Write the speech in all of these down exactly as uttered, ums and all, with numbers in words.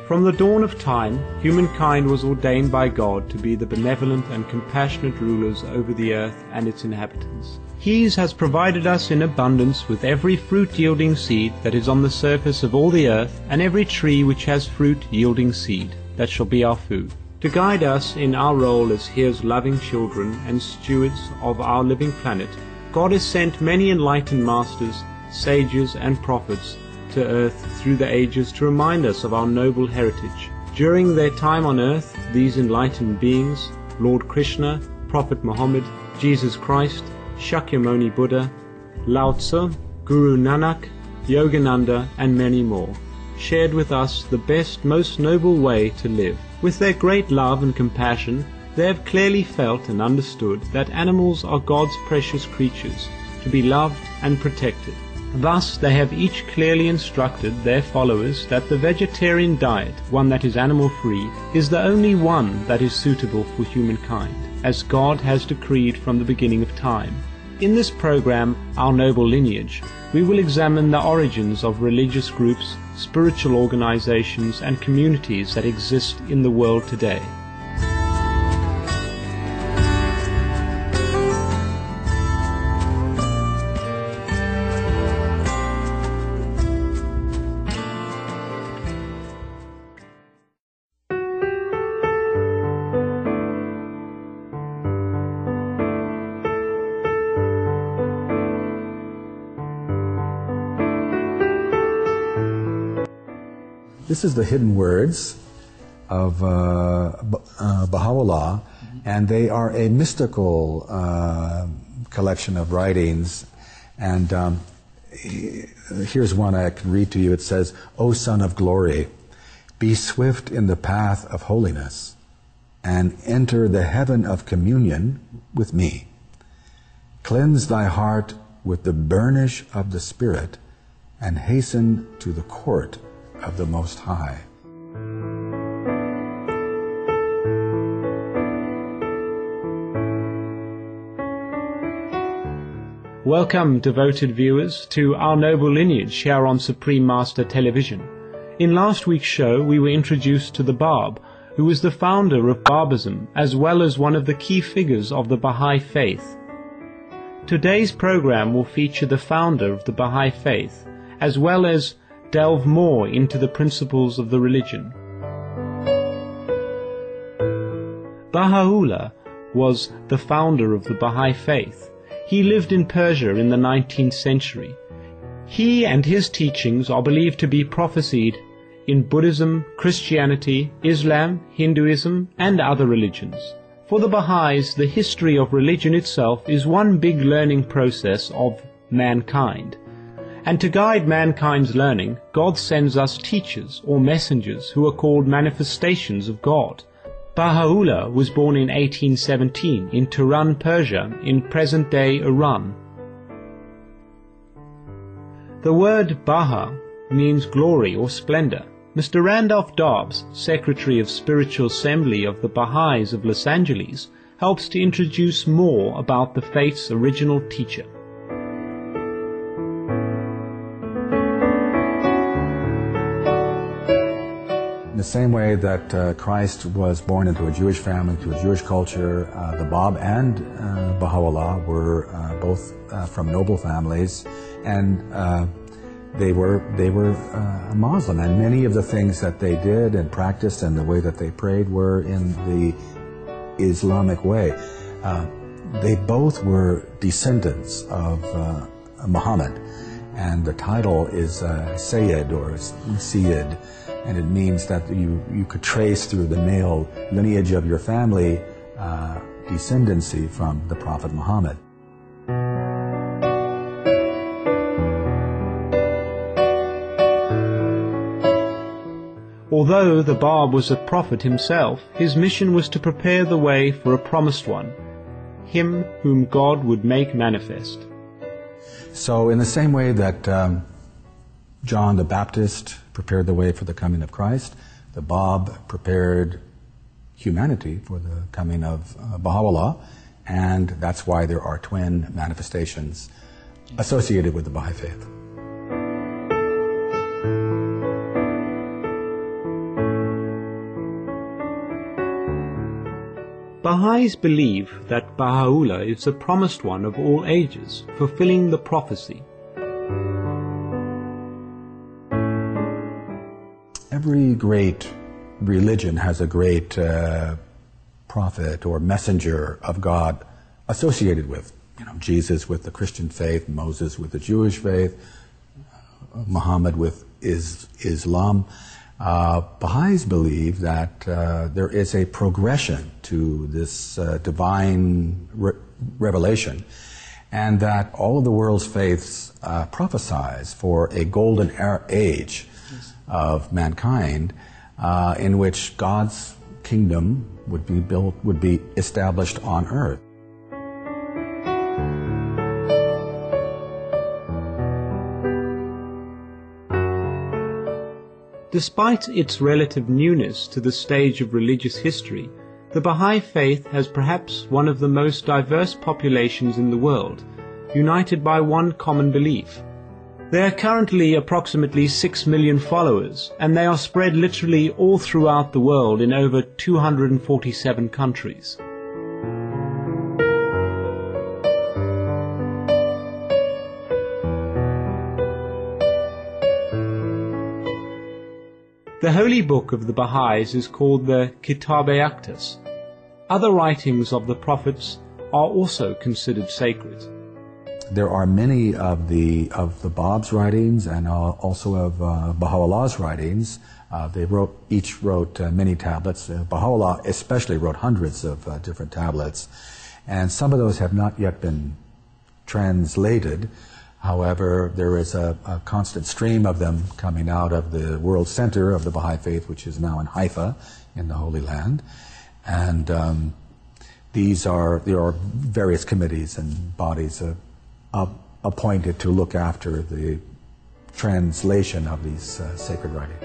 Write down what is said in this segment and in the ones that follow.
From the dawn of time, humankind was ordained by God to be the benevolent and compassionate rulers over the earth and its inhabitants. He has provided us in abundance with every fruit-yielding seed that is on the surface of all the earth, and every tree which has fruit-yielding seed, that shall be our food. To guide us in our role as His loving children and stewards of our living planet, God has sent many enlightened masters, sages and prophets to earth through the ages to remind us of our noble heritage. During their time on earth, these enlightened beings, Lord Krishna, Prophet Muhammad, Jesus Christ, Shakyamuni Buddha, Lao Tzu, Guru Nanak, Yogananda, and many more, shared with us the best, most noble way to live. With their great love and compassion, they have clearly felt and understood that animals are God's precious creatures, to be loved and protected. Thus they have each clearly instructed their followers that the vegetarian diet, one that is animal-free, is the only one that is suitable for humankind, as God has decreed from the beginning of time. In this program, Our Noble Lineage, we will examine the origins of religious groups, spiritual organizations, and communities that exist in the world today. This is the hidden words of uh, uh, Baha'u'llah, and they are a mystical uh, collection of writings. And um, here's one I can read to you. It says, "O Son of Glory, be swift in the path of holiness, and enter the heaven of communion with me. Cleanse thy heart with the burnish of the Spirit, and hasten to the court of the Most High." Welcome, devoted viewers, to Our Noble Lineage here on Supreme Master Television. In last week's show, we were introduced to the Bab, who was the founder of Babism, as well as one of the key figures of the Baha'i Faith. Today's program will feature the founder of the Baha'i Faith, as well as delve more into the principles of the religion. Baha'u'llah was the founder of the Baha'i Faith. He lived in Persia in the nineteenth century. He and his teachings are believed to be prophesied in Buddhism, Christianity, Islam, Hinduism, and other religions. For the Baha'is, the history of religion itself is one big learning process of mankind. And to guide mankind's learning, God sends us teachers or messengers who are called manifestations of God. Baha'u'llah was born in eighteen seventeen in Turan, Persia, in present-day Iran. The word Baha means glory or splendor. Mister Randolph Dobbs, Secretary of Spiritual Assembly of the Baha'is of Los Angeles, helps to introduce more about the faith's original teacher. In the same way that uh, Christ was born into a Jewish family, to a Jewish culture, uh, the Bab and uh, Baha'u'llah were uh, both uh, from noble families, and uh, they were they were uh, Muslim, and many of the things that they did and practiced and the way that they prayed were in the Islamic way. Uh, they both were descendants of uh, Muhammad, and the title is uh, Sayyid or Sayyid. And it means that you, you could trace through the male lineage of your family uh, descendancy from the Prophet Muhammad. Although the Bab was a prophet himself, his mission was to prepare the way for a promised one, him whom God would make manifest. So in the same way that um, John the Baptist prepared the way for the coming of Christ, the Bab prepared humanity for the coming of uh, Baha'u'llah, and that's why there are twin manifestations associated with the Baha'i Faith. Baha'is believe that Baha'u'llah is the promised one of all ages, fulfilling the prophecy. Every great religion has a great uh, prophet or messenger of God associated with. You know, Jesus with the Christian faith, Moses with the Jewish faith, Muhammad with is, Islam. Uh, Baha'is believe that uh, there is a progression to this uh, divine re- revelation, and that all of the world's faiths uh, prophesize for a golden era- age of mankind, uh, in which God's kingdom would be built, would be established on earth. Despite its relative newness to the stage of religious history, the Baha'i faith has perhaps one of the most diverse populations in the world, united by one common belief. There are currently approximately six million followers, and they are spread literally all throughout the world in over two hundred forty-seven countries. The holy book of the Baha'is is called the Kitab-e-Aqdas. Other writings of the prophets are also considered sacred. There are many of the of the Bab's writings and uh, also of uh, Baha'u'llah's writings. Uh, they wrote each wrote uh, many tablets. Uh, Baha'u'llah especially wrote hundreds of uh, different tablets, and some of those have not yet been translated. However, there is a, a constant stream of them coming out of the world center of the Baha'i faith, which is now in Haifa, in the Holy Land, and um, these are there are various committees and bodies of Uh, appointed to look after the translation of these uh, sacred writings.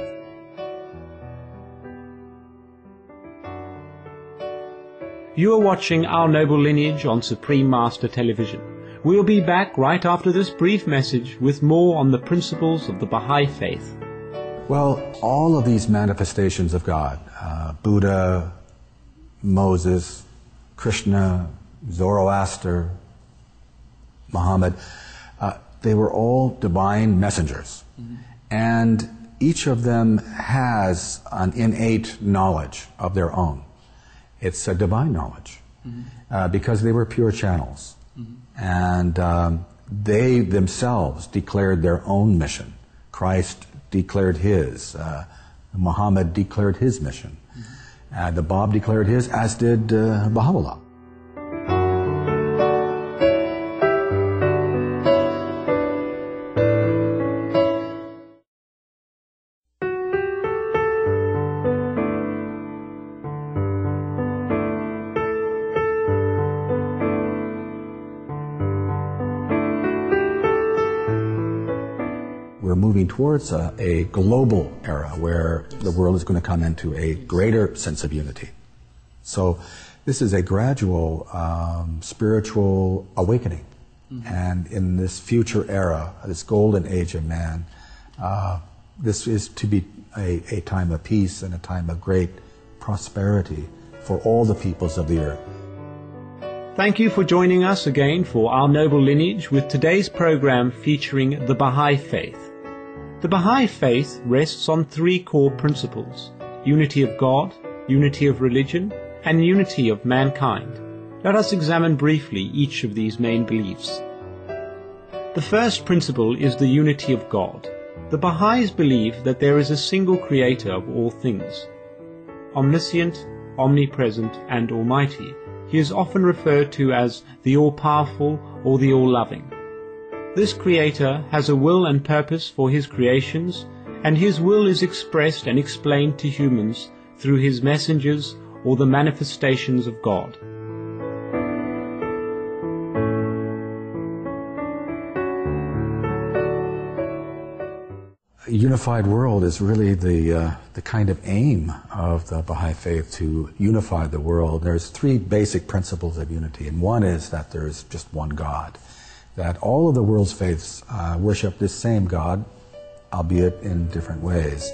You are watching Our Noble Lineage on Supreme Master Television. We'll be back right after this brief message with more on the principles of the Baha'i faith. Well, all of these manifestations of God, uh, Buddha, Moses, Krishna, Zoroaster, Muhammad, uh, they were all divine messengers. Mm-hmm. And each of them has an innate knowledge of their own. It's a divine knowledge, mm-hmm. uh, because they were pure channels. Mm-hmm. And um, they themselves declared their own mission. Christ declared his. Uh, Muhammad declared his mission. Mm-hmm. Uh, the Bab declared his, as did uh, Baha'u'llah. We're moving towards a, a global era where the world is going to come into a greater sense of unity. So this is a gradual um, spiritual awakening. Mm-hmm. And in this future era, this golden age of man, uh, this is to be a, a time of peace and a time of great prosperity for all the peoples of the earth. Thank you for joining us again for Our Noble Lineage with today's program featuring the Baha'i faith. The Baha'i faith rests on three core principles: unity of God, unity of religion, and unity of mankind. Let us examine briefly each of these main beliefs. The first principle is the unity of God. The Baha'is believe that there is a single creator of all things. Omniscient, omnipresent, and almighty, he is often referred to as the all-powerful or the all-loving. This creator has a will and purpose for his creations, and his will is expressed and explained to humans through his messengers or the manifestations of God. A unified world is really the uh, the kind of aim of the Baha'i faith, to unify the world. There's three basic principles of unity, and one is that there's just one God, that all of the world's faiths uh, worship this same God, albeit in different ways.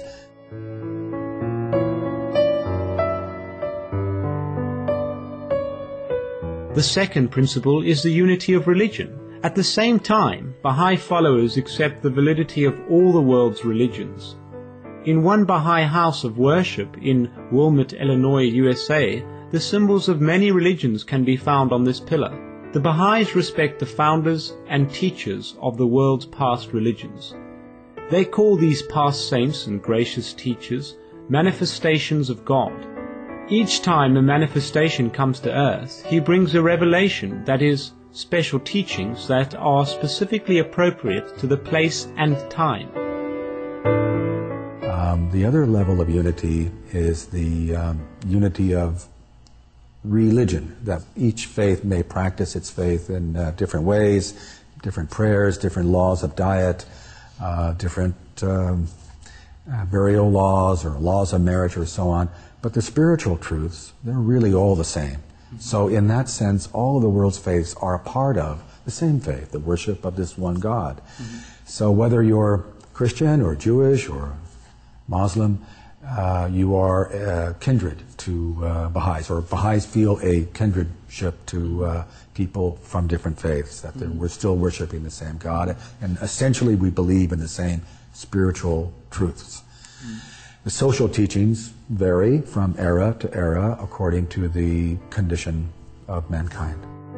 The second principle is the unity of religion. At the same time, Baha'i followers accept the validity of all the world's religions. In one Baha'i house of worship in Wilmette, Illinois, U S A, the symbols of many religions can be found on this pillar. The Baha'is respect the founders and teachers of the world's past religions. They call these past saints and gracious teachers manifestations of God. Each time a manifestation comes to earth, he brings a revelation, that is, special teachings that are specifically appropriate to the place and time. Um, the other level of unity is the um, unity of religion, that each faith may practice its faith in uh, different ways, different prayers, different laws of diet, uh, different um, uh, burial laws or laws of marriage or so on. But the spiritual truths, they're really all the same. Mm-hmm. So in that sense, all of the world's faiths are a part of the same faith, the worship of this one God. Mm-hmm. So whether you're Christian or Jewish or Muslim, uh, you are uh, kindred to uh, Baha'is, or Baha'is feel a kindredship to uh, people from different faiths, that mm-hmm. we're still worshiping the same God, and essentially we believe in the same spiritual truths. Mm-hmm. The social teachings vary from era to era according to the condition of mankind.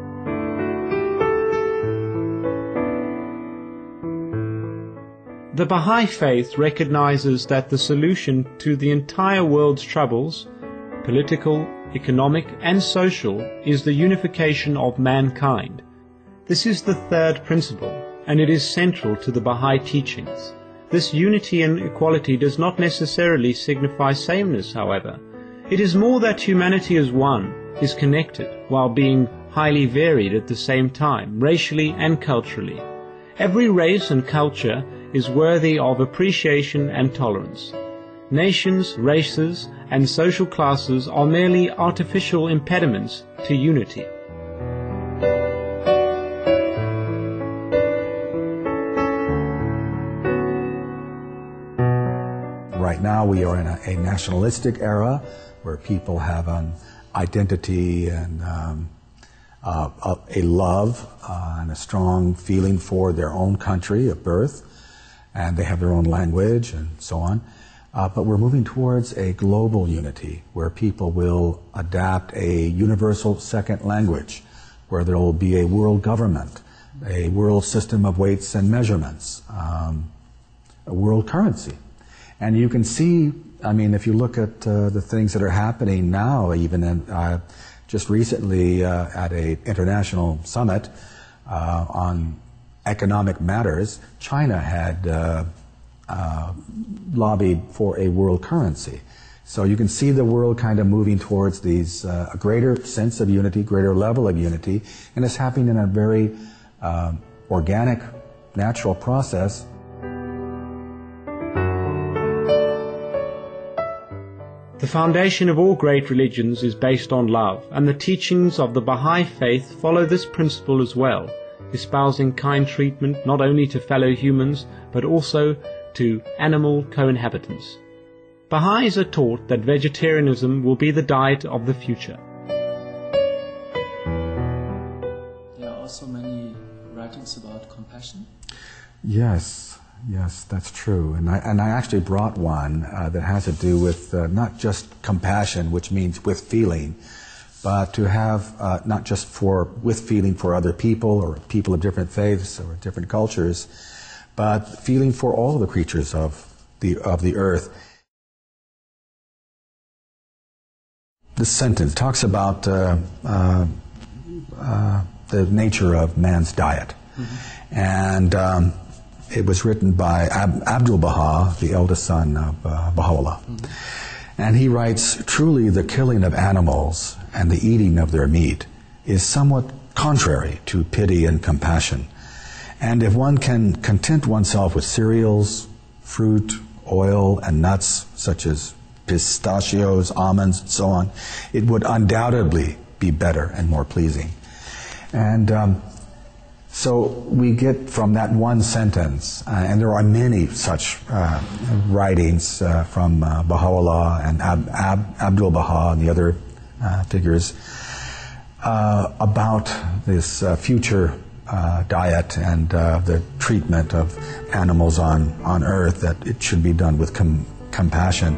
The Baha'i faith recognizes that the solution to the entire world's troubles, political, economic, and social, is the unification of mankind. This is the third principle, and it is central to the Baha'i teachings. This unity and equality does not necessarily signify sameness, however. It is more that humanity as one is connected while being highly varied at the same time, racially and culturally. Every race and culture is worthy of appreciation and tolerance. Nations, races, and social classes are merely artificial impediments to unity. Right now we are in a, a nationalistic era where people have an identity and um, uh, a, a love uh, and a strong feeling for their own country of birth, and they have their own language and so on. Uh, but we're moving towards a global unity where people will adapt a universal second language, where there will be a world government, a world system of weights and measurements, um, a world currency. And you can see, I mean, if you look at uh, the things that are happening now, even in, uh, just recently uh, at an international summit uh, on economic matters, China had uh, uh, lobbied for a world currency. So you can see the world kind of moving towards these uh, a greater sense of unity, greater level of unity, and it's happening in a very uh, organic, natural process. The foundation of all great religions is based on love, and the teachings of the Baha'i faith follow this principle as well, espousing kind treatment not only to fellow humans, but also to animal co-inhabitants. Baha'is are taught that vegetarianism will be the diet of the future. There are also many writings about compassion. Yes, yes, that's true. And I, and I actually brought one uh, that has to do with uh, not just compassion, which means with feeling, but to have uh, not just for with feeling for other people or people of different faiths or different cultures, but feeling for all the creatures of the of the earth. This sentence talks about uh, uh, uh, the nature of man's diet, mm-hmm. and um, it was written by Ab- Abdul Baha, the eldest son of uh, Baha'u'llah. Mm-hmm. And he writes, "Truly the killing of animals and the eating of their meat is somewhat contrary to pity and compassion. And if one can content oneself with cereals, fruit, oil, and nuts, such as pistachios, almonds, and so on, it would undoubtedly be better and more pleasing." And um, so we get from that one sentence, uh, and there are many such uh, writings uh, from uh, Baha'u'llah and Ab- Ab- Abdul Baha and the other uh, figures, uh, about this uh, future uh, diet and uh, the treatment of animals on, on earth, that it should be done with com- compassion.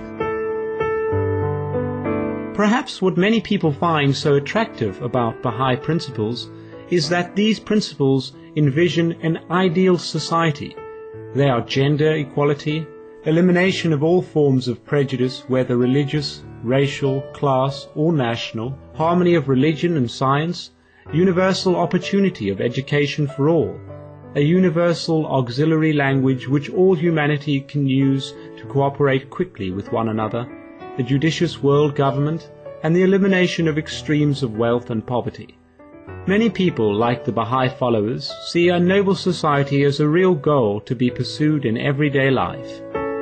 Perhaps what many people find so attractive about Baha'i principles is that these principles envision an ideal society. They are gender equality, elimination of all forms of prejudice, whether religious, racial, class, or national, harmony of religion and science, universal opportunity of education for all, a universal auxiliary language which all humanity can use to cooperate quickly with one another, a judicious world government, and the elimination of extremes of wealth and poverty. Many people, like the Baha'i followers, see a noble society as a real goal to be pursued in everyday life.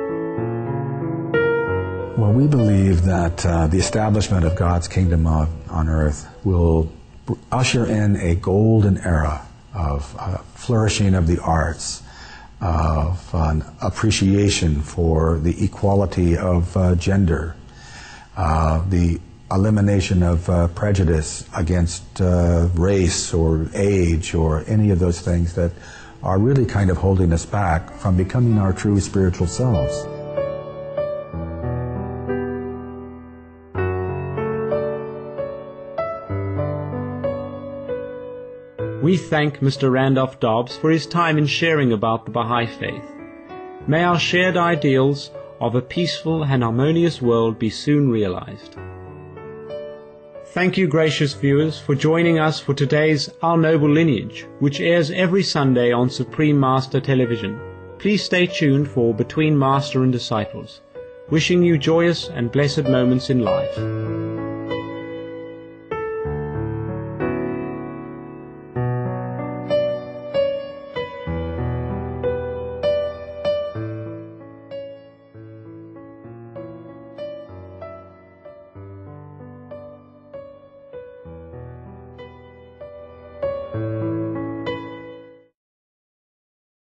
Well, we believe that uh, the establishment of God's kingdom on, on earth will usher in a golden era of uh, flourishing of the arts, of an appreciation for the equality of uh, gender, uh, the elimination of uh, prejudice against uh, race or age or any of those things that are really kind of holding us back from becoming our true spiritual selves. We thank Mister Randolph Dobbs for his time in sharing about the Baha'i faith. May our shared ideals of a peaceful and harmonious world be soon realized. Thank you, gracious viewers, for joining us for today's Our Noble Lineage, which airs every Sunday on Supreme Master Television. Please stay tuned for Between Master and Disciples. Wishing you joyous and blessed moments in life.